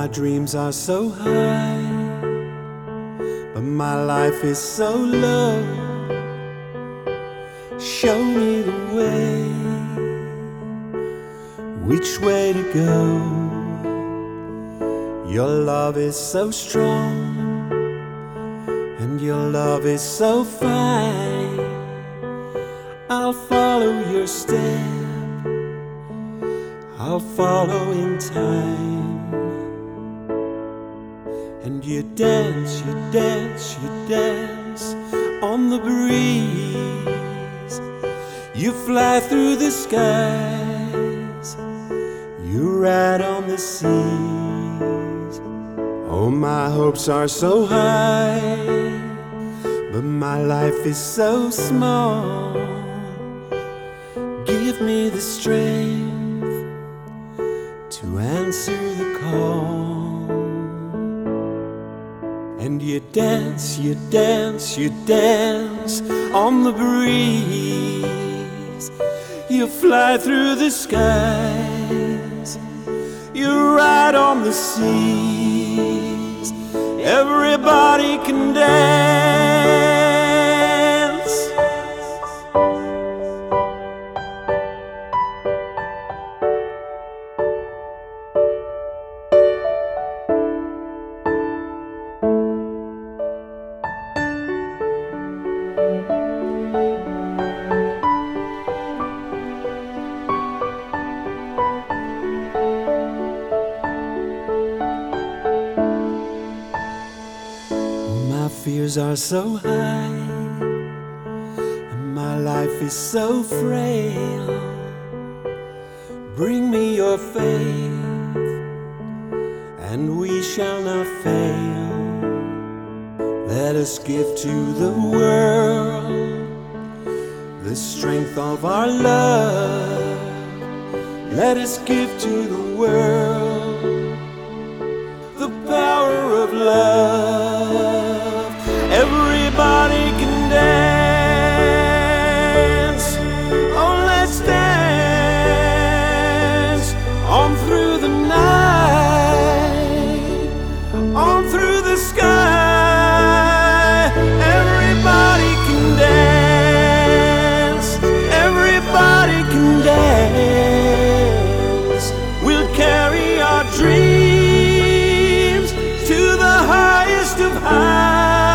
my dreams are so high, but my life is so low. Show me the way, which way to go. Your love is so strong, and your love is so fine. I'll follow your step, I'll follow in time. And you dance, you dance, you dance on the breeze. You fly through the skies, you ride on the seas. Oh, my hopes are so high, but my life is so small. Give me the strength to answer the call. And you dance, you dance, you dance on the breeze. You fly through the skies, you ride on the seas. Everybody can dance. My fears are so high, and my life is so frail. Bring me your faith, and we shall not fail. Let us give to the world the strength of our love. Let us give to the world the power of love. Everybody can dance. Oh, let's dance on through the night, on through the sky. Everybody can dance. Everybody can dance. We'll carry our dreams to the highest of highs.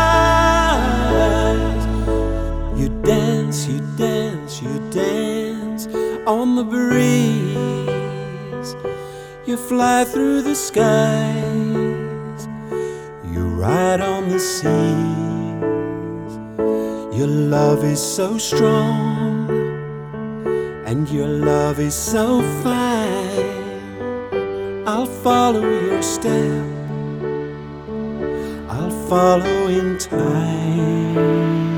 You dance, you dance, you dance on the breeze. You fly through the skies, you ride on the seas. Your love is so strong, and your love is so fine. I'll follow your step, I'll follow in time.